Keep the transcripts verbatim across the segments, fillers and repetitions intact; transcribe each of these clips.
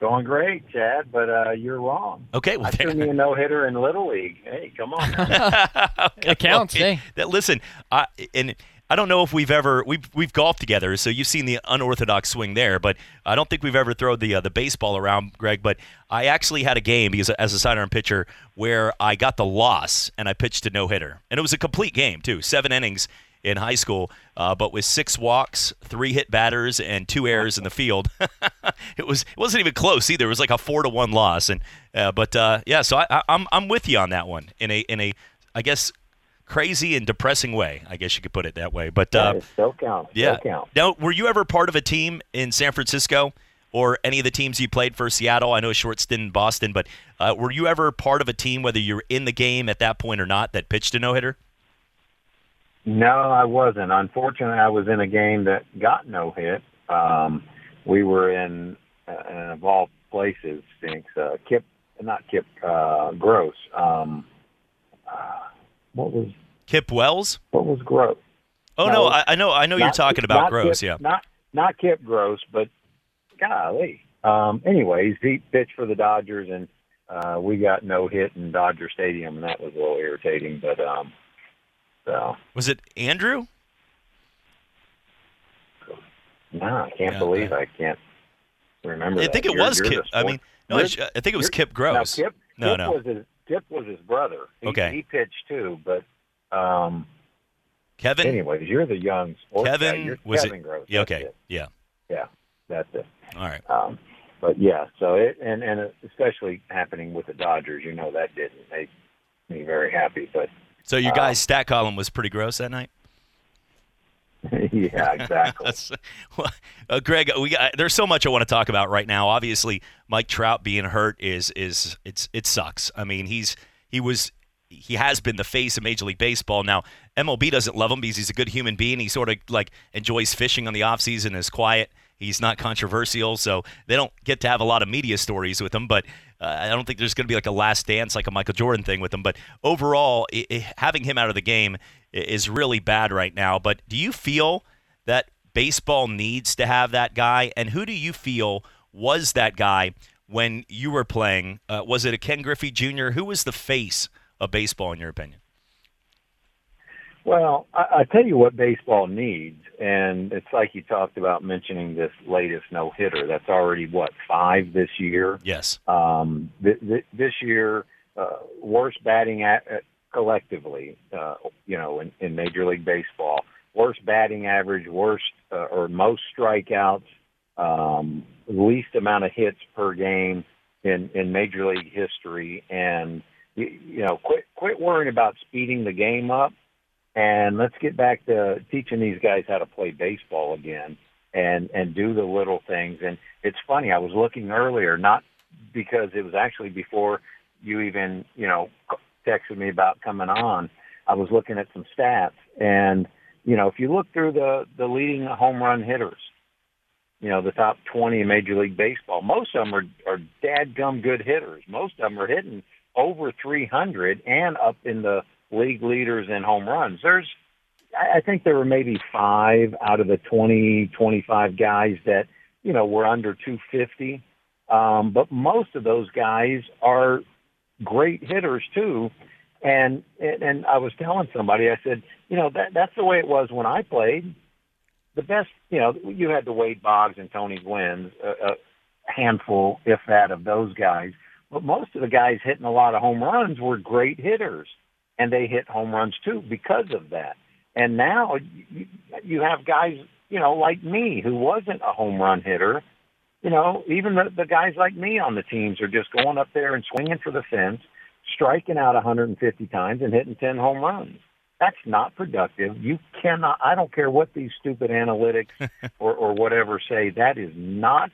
Going great, Chad, but uh, you're wrong. Okay, well, I threw me a no-hitter in Little League. Hey, come on. okay, it counts, well, hey. That, listen, I, and I don't know if we've ever we've we've golfed together, so you've seen the unorthodox swing there, but I don't think we've ever thrown the uh, the baseball around, Greg. But I actually had a game because as a sidearm pitcher where I got the loss and I pitched a no-hitter, and it was a complete game too, seven innings in high school, uh, but with six walks, three hit batters, and two errors in the field. it was it wasn't even close either. It was like a four to one loss, and uh, but uh, yeah, so I, I, I'm I'm with you on that one in a in a I guess crazy and depressing way. I guess you could put it that way. But uh, yeah, still counts. yeah. Still counts. Now, were you ever part of a team in San Francisco or any of the teams you played for? Seattle? I know a short stint in Boston, but uh, were you ever part of a team, whether you were in the game at that point or not, that pitched a no hitter? No, I wasn't. Unfortunately, I was in a game that got no hit. Um, we were in, uh, of all places, stinks. Uh, Kip, not Kip, uh, Gross. Um, uh, what was Kip Wells? What was Gross? Oh no, no I, I know, I know not, you're talking about Gross. Kip, yeah, not not Kip Gross, but golly. Um, anyways, he pitched for the Dodgers, and uh, we got no hit in Dodger Stadium, and that was a little irritating. But um, so was it Andrew? No, I can't yeah, believe uh, I can't remember. I that. think it you're, was you're Kip. I mean, no, I, I think it was Kip Gross. Now, Kip, no, Kip no. Was his, Kip was his brother. He, okay. He pitched too, but um, Kevin. Anyways, you're the young sports Kevin guy. You're was Kevin it? Gross. Yeah. That's Okay. it. Yeah. Yeah. That's it. All right. Um, but yeah, so it and and especially happening with the Dodgers, you know, that didn't make me very happy. But so your guys' um, stat column was pretty gross that night. yeah, exactly. well, uh, Greg, we got, there's so much I want to talk about right now. Obviously, Mike Trout being hurt is is it's it sucks. I mean, he's he was he has been the face of Major League Baseball. Now, M L B doesn't love him because he's a good human being. He sort of like enjoys fishing on the off season, is quiet. He's not controversial, so they don't get to have a lot of media stories with him. But uh, I don't think there's going to be like a last dance, like a Michael Jordan thing with him. But overall, it, it, having him out of the game is really bad right now. But do you feel that baseball needs to have that guy? And who do you feel was that guy when you were playing? Uh, was it a Ken Griffey Junior? Who was the face of baseball in your opinion? Well, I, I tell you what baseball needs, and it's like you talked about mentioning this latest no-hitter. That's already, what, five this year? Yes. Um, th- th- this year, uh, worst batting at, at collectively, uh, you know, in, in Major League Baseball. Worst batting average, worst uh, or most strikeouts, um, least amount of hits per game in, in Major League history. And, you, you know, quit quit worrying about speeding the game up. And let's get back to teaching these guys how to play baseball again and, and do the little things. And it's funny, I was looking earlier, not because it was actually before you even, you know, texted me about coming on. I was looking at some stats. And, you know, if you look through the, the leading home run hitters, you know, the top twenty in Major League Baseball, most of them are, are dadgum good hitters. Most of them are hitting over three hundred and up in the league leaders in home runs. There's, I think there were maybe five out of the twenty, twenty-five guys that, you know, were under two fifty. Um, but most of those guys are great hitters too. And, and I was telling somebody, I said, you know, that that's the way it was when I played. The best, you know, you had the Wade Boggs and Tony Gwynn's, a, a handful, if that, of those guys. But most of the guys hitting a lot of home runs were great hitters. And they hit home runs, too, because of that. And now you, you have guys, you know, like me, who wasn't a home run hitter. You know, even the, the guys like me on the teams are just going up there and swinging for the fence, striking out one hundred fifty times and hitting ten home runs. That's not productive. You cannot, I don't care what these stupid analytics or, or whatever say, that is not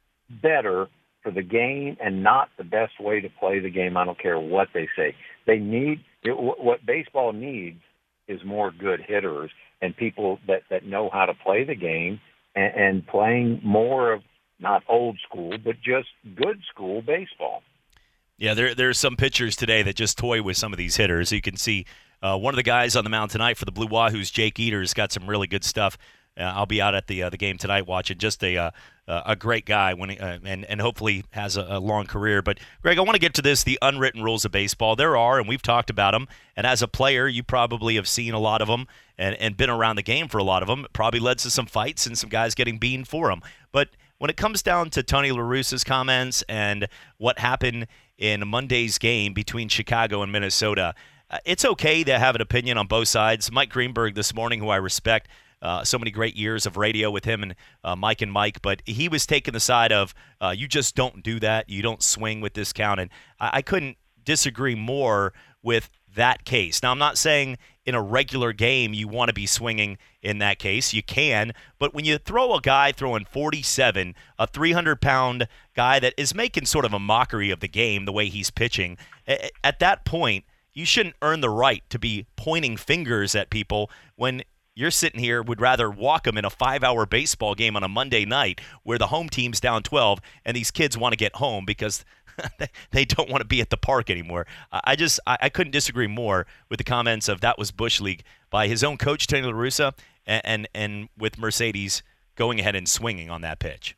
better for the game and not the best way to play the game. I don't care what they say. They need, it, what baseball needs is more good hitters and people that, that know how to play the game and, and playing more of not old school, but just good school baseball. Yeah, there there's some pitchers today that just toy with some of these hitters. You can see uh, one of the guys on the mound tonight for the Blue Wahoos, Jake Eater's got some really good stuff. Uh, I'll be out at the uh, the game tonight watching just a uh, uh, a great guy when he, uh, and and hopefully has a, a long career. But Greg, I want to get to this: the unwritten rules of baseball. There are, and we've talked about them. And as a player, you probably have seen a lot of them and and been around the game for a lot of them. It probably led to some fights and some guys getting beamed for them. But when it comes down to Tony La Russa's comments and what happened in Monday's game between Chicago and Minnesota, uh, it's okay to have an opinion on both sides. Mike Greenberg this morning, who I respect, uh, so many great years of radio with him and uh, Mike and Mike, but he was taking the side of uh, you just don't do that. You don't swing with this count. And I, I couldn't disagree more with that case. Now, I'm not saying in a regular game you want to be swinging in that case. You can, but when you throw a guy throwing forty-seven, a three hundred pound guy that is making sort of a mockery of the game the way he's pitching, at that point, you shouldn't earn the right to be pointing fingers at people when you're sitting here, would rather walk them in a five-hour baseball game on a Monday night where the home team's down twelve and these kids want to get home because they don't want to be at the park anymore. I just I, I couldn't disagree more with the comments of that was Bush League by his own coach, Tony La Russa, and, and, and with Mercedes going ahead and swinging on that pitch.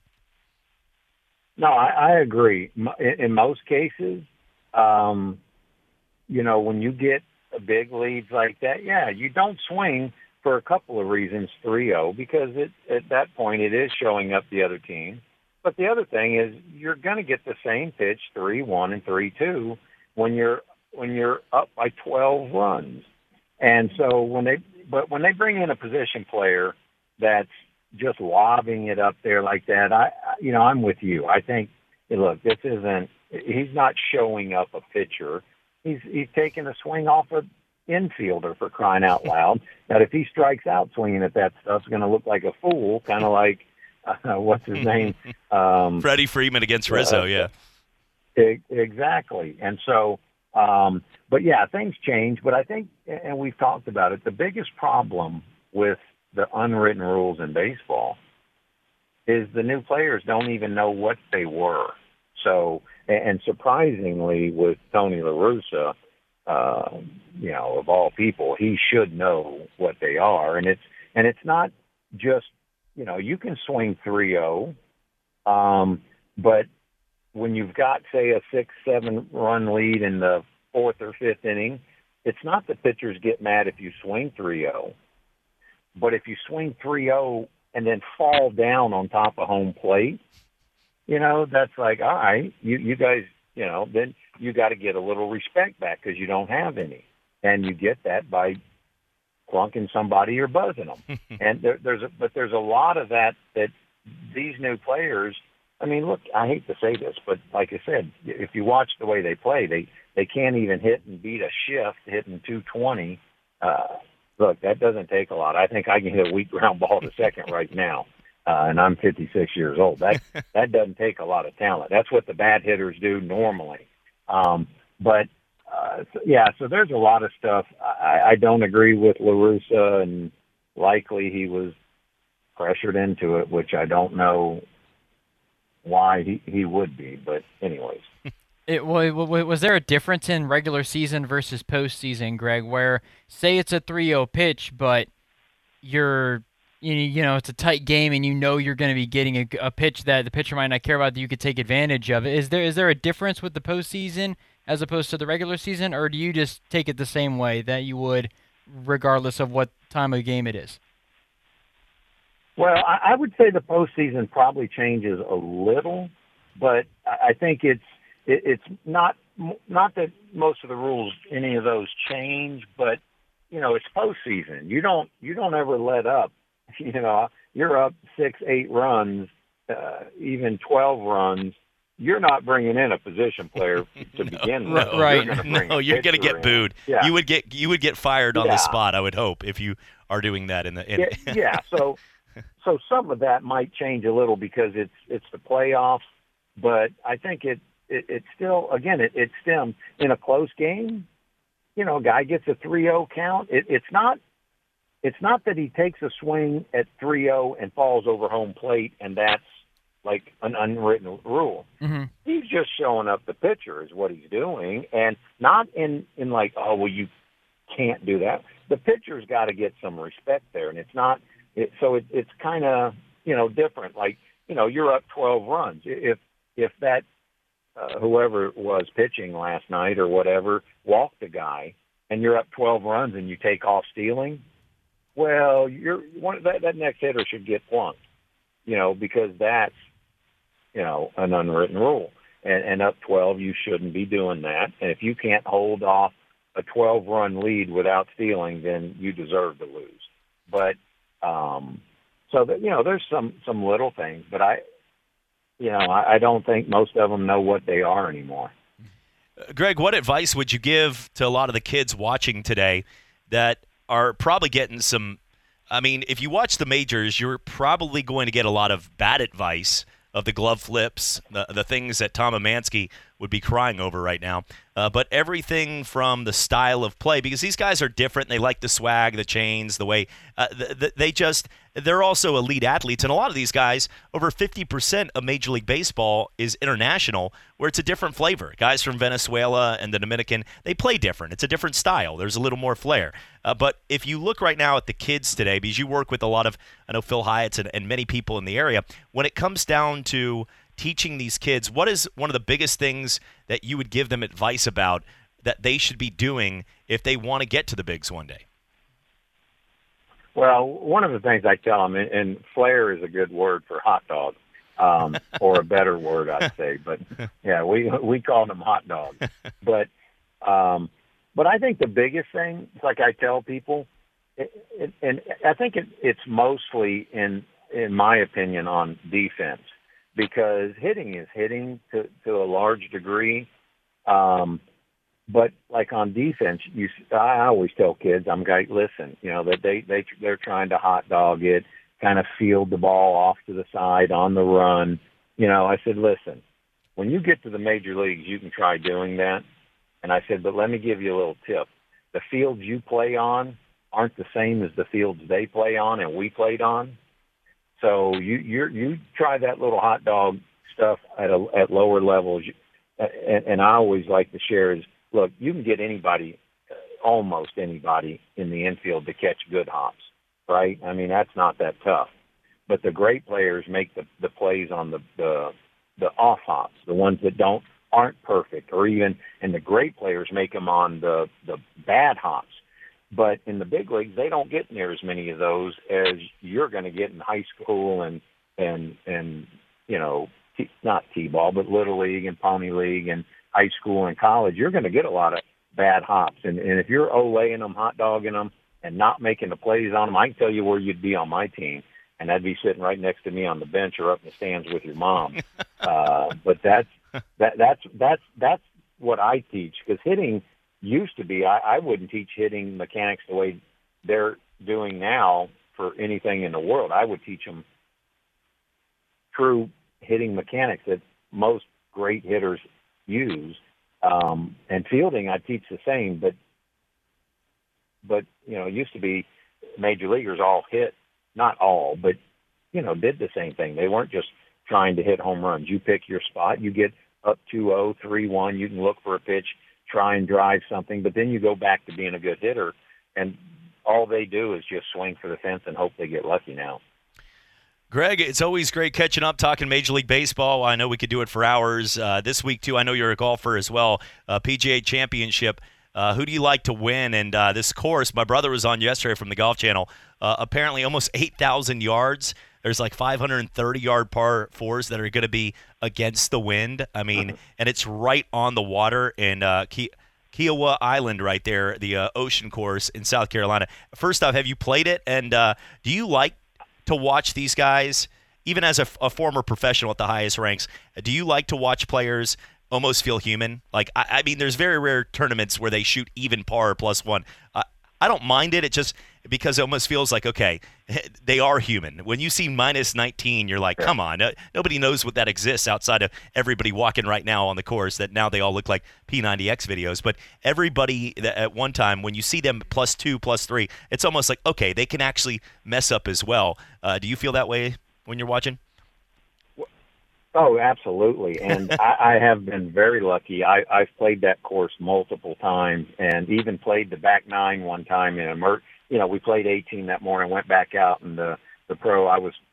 No, I, I agree. In, in most cases, um, you know, when you get big leads like that, yeah, you don't swing for a couple of reasons, three oh, because it, at that point it is showing up the other team. But the other thing is you're going to get the same pitch, three one and three two, when you're when you're up by twelve runs. And so when they but when they bring in a position player that's just lobbing it up there like that, I you know I'm with you. I think look, this isn't he's not showing up a pitcher. He's he's taking a swing off a infielder, for crying out loud. Now if he strikes out swinging at that stuff, it's going to look like a fool, kind of like. Uh, what's his name? Um, Freddie Freeman against Rizzo, uh, yeah. E- exactly. And so, um, but yeah, things change. But I think, and we've talked about it, the biggest problem with the unwritten rules in baseball is the new players don't even know what they were. So, and surprisingly, with Tony La Russa, uh, you know, of all people, he should know what they are. And it's and it's not just, you know, you can swing three oh, um, but when you've got, say, a six, seven-run lead in the fourth or fifth inning, it's not that pitchers get mad if you swing three oh, but if you swing three oh and then fall down on top of home plate, you know, that's like, all right, you, you guys, you know, then you got to get a little respect back because you don't have any. And you get that by clunking somebody or buzzing them. and there, there's a, but there's a lot of that, that these new players, I mean, look, I hate to say this, but like I said, if you watch the way they play, they, they can't even hit and beat a shift hitting two twenty. Uh, look, that doesn't take a lot. I think I can hit a weak ground ball to second right now. Uh, and I'm fifty-six years old. That, that doesn't take a lot of talent. That's what the bad hitters do normally. Um, but, Uh, so, yeah, so there's a lot of stuff. I, I don't agree with La Russa, and likely he was pressured into it, which I don't know why he, he would be. But anyways. It, was there a difference in regular season versus postseason, Greg, where, say it's a three oh pitch, but you're, you, you know, it's a tight game and you know you're going to be getting a, a pitch that the pitcher might not care about that you could take advantage of? Is there is there a difference with the postseason as opposed to the regular season, or do you just take it the same way that you would regardless of what time of game it is? Well, I, I would say the postseason probably changes a little, but I think it's it, it's not not that most of the rules, any of those change, but you know, it's postseason. You don't you don't ever let up. You know, you're up six, eight runs, uh, even twelve runs. You're not bringing in a position player to no, begin with. No, right? You're no, you're going to get booed. Yeah. You would get you would get fired on yeah. the spot. I would hope if you are doing that in the. In yeah, yeah. So, so some of that might change a little because it's it's the playoffs, but I think it it, it still again it, it stems in a close game. You know, a guy gets a three oh count. It, it's not. It's not that he takes a swing at three oh and falls over home plate, and that's like an unwritten rule. Mm-hmm. He's just showing up the pitcher is what he's doing, and not in, in like, oh, well, you can't do that. The pitcher's got to get some respect there, and it's not it, – so it, it's kind of, you know, different. Like you know, you're up twelve runs. If if that uh, whoever was pitching last night or whatever walked a guy, and you're up twelve runs and you take off stealing, well, you're one that that next hitter should get plunked, you know, because that's, you know, an unwritten rule. And, and up twelve, you shouldn't be doing that. And if you can't hold off a twelve-run lead without stealing, then you deserve to lose. But um, so that, you know, there's some some little things, but I, you know, I, I don't think most of them know what they are anymore. Uh, Greg, what advice would you give to a lot of the kids watching today that are probably getting some? I mean, if you watch the majors, you're probably going to get a lot of bad advice of the glove flips, the, the things that Tom Amansky would be crying over right now. Uh, but everything from the style of play, because these guys are different. They like the swag, the chains, the way uh, th- th- they just – they're also elite athletes. And a lot of these guys, over fifty percent of Major League Baseball is international, where it's a different flavor. Guys from Venezuela and the Dominican, they play different. It's a different style. There's a little more flair. Uh, but if you look right now at the kids today, because you work with a lot of – I know Phil Hyatt's and, and many people in the area, when it comes down to teaching these kids, what is one of the biggest things that you would give them advice about that they should be doing if they want to get to the bigs one day? Well, one of the things I tell them, and, and flair is a good word for hot dog, um, or a better word, I'd say. But yeah, we we call them hot dogs. But um, but I think the biggest thing, like I tell people, it, it, and I think it, it's mostly, in in my opinion, on defense, because hitting is hitting to to a large degree. Um, But like on defense, you, I always tell kids, I'm like, listen, you know, that they, they, they're trying to hot dog it, kind of field the ball off to the side on the run. You know, I said, listen, when you get to the major leagues, you can try doing that. And I said, but let me give you a little tip. The fields you play on aren't the same as the fields they play on and we played on. So you, you're, you try that little hot dog stuff at a, at lower levels. And, and I always like to share is, look, you can get anybody, almost anybody in the infield to catch good hops, right? I mean, that's not that tough. But the great players make the, the plays on the, the the off hops, the ones that don't aren't perfect, or even, and the great players make them on the, the bad hops. But in the big leagues, they don't get near as many of those as you're going to get in high school and, and, and you know, t- not T-ball, but Little League and Pony League and high school and college. You're going to get a lot of bad hops. And, and if you're olaying them, hot dogging them, and not making the plays on them, I can tell you where you'd be on my team. And that'd be sitting right next to me on the bench or up in the stands with your mom. uh, but that's, that, that's, that's, that's what I teach. Because hitting used to be, I, I wouldn't teach hitting mechanics the way they're doing now for anything in the world. I would teach them true hitting mechanics that most great hitters use, um, and fielding I teach the same, but but you know, it used to be major leaguers all hit, not all, but you know, did the same thing. They weren't just trying to hit home runs. You pick your spot, you get up two oh, three one, you can look for a pitch, try and drive something, but then you go back to being a good hitter, and all they do is just swing for the fence and hope they get lucky now. Greg, it's always great catching up, talking Major League Baseball. I know we could do it for hours. Uh, this week, too, I know you're a golfer as well. Uh, P G A Championship. Uh, who do you like to win? And uh, this course, my brother was on yesterday from the Golf Channel. Uh, apparently almost eight thousand yards. There's like five hundred thirty-yard par fours that are going to be against the wind. I mean, and it's right on the water in uh, Ki- Kiowa Island right there, the uh, ocean course in South Carolina. First off, have you played it? And uh, do you like to watch these guys, even as a, a former professional at the highest ranks, do you like to watch players almost feel human? Like, I, I mean, there's very rare tournaments where they shoot even par plus one. Uh, I don't mind it. It just, because it almost feels like, okay, they are human. When you see minus nineteen, you're like, come on. Uh, nobody knows what that exists outside of everybody walking right now on the course that now they all look like P ninety X videos. But everybody that at one time, when you see them plus two, plus three, it's almost like, okay, they can actually mess up as well. Uh, do you feel that way when you're watching? Oh, absolutely. And I, I have been very lucky. I, I've played that course multiple times and even played the back nine one time in a mer- you know, we played eighteen that morning, went back out, and the, the pro, I was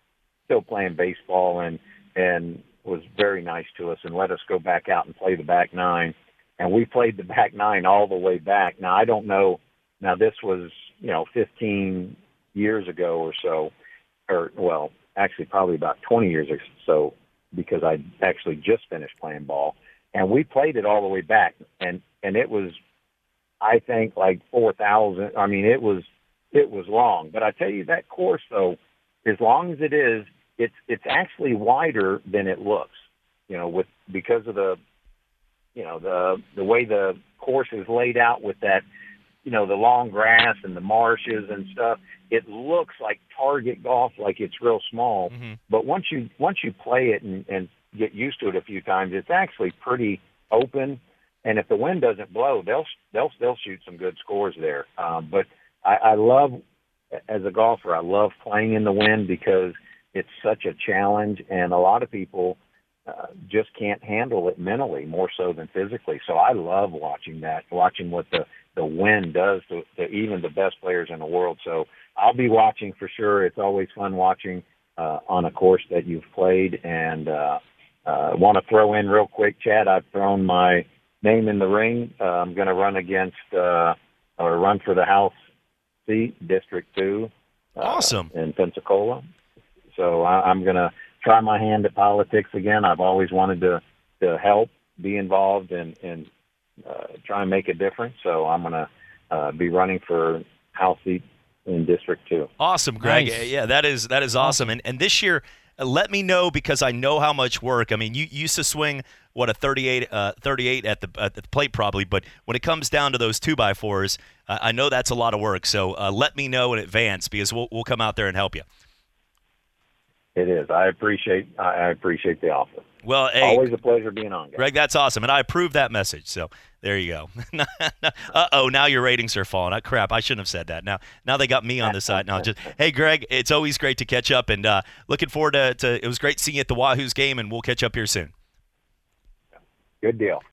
still playing baseball, and and was very nice to us and let us go back out and play the back nine. And we played the back nine all the way back. Now, I don't know. Now, this was, you know, fifteen years ago or so, or, well, actually probably about twenty years or so, because I actually just finished playing ball. And we played it all the way back. And, and it was, I think, like four thousand. I mean, it was, it was long. But I tell you, that course, though, as long as it is, it's, it's actually wider than it looks, you know, with, because of the, you know, the the way the course is laid out with that, you know, the long grass and the marshes and stuff. It looks like target golf, like it's real small. Mm-hmm. But once you once you play it and, and get used to it a few times, it's actually pretty open. And if the wind doesn't blow, they'll they'll they'll shoot some good scores there. Um, but I, I love, as a golfer, I love playing in the wind because it's such a challenge, and a lot of people Uh, just can't handle it mentally more so than physically. So I love watching that, watching what the, the wind does to, to even the best players in the world. So I'll be watching for sure. It's always fun watching uh, on a course that you've played. And uh, uh, want to throw in real quick, Chad, I've thrown my name in the ring. Uh, I'm going to run against uh, or run for the House seat, District two. Uh, Awesome. In Pensacola. So I, I'm going to try my hand at politics again. I've always wanted to, to help, be involved, and, and uh, try and make a difference. So I'm going to uh, be running for House seat in District two. Awesome, Greg. Nice. Yeah, that is that is awesome. And and this year, uh, let me know, because I know how much work. I mean, you, you used to swing what a thirty-eight, uh, thirty-eight at the at the plate probably, but when it comes down to those two by fours, uh, I know that's a lot of work. So uh, let me know in advance, because we'll we'll come out there and help you. It is. I appreciate I appreciate the offer. Well, hey, always a pleasure being on, guys. Greg, that's awesome, and I approve that message. So there you go. Uh-oh, now your ratings are falling. Uh, crap, I shouldn't have said that. Now now they got me on the side. Now, just hey, Greg, it's always great to catch up, and uh, looking forward to, to – it was great seeing you at the Wahoos game, and we'll catch up here soon. Good deal.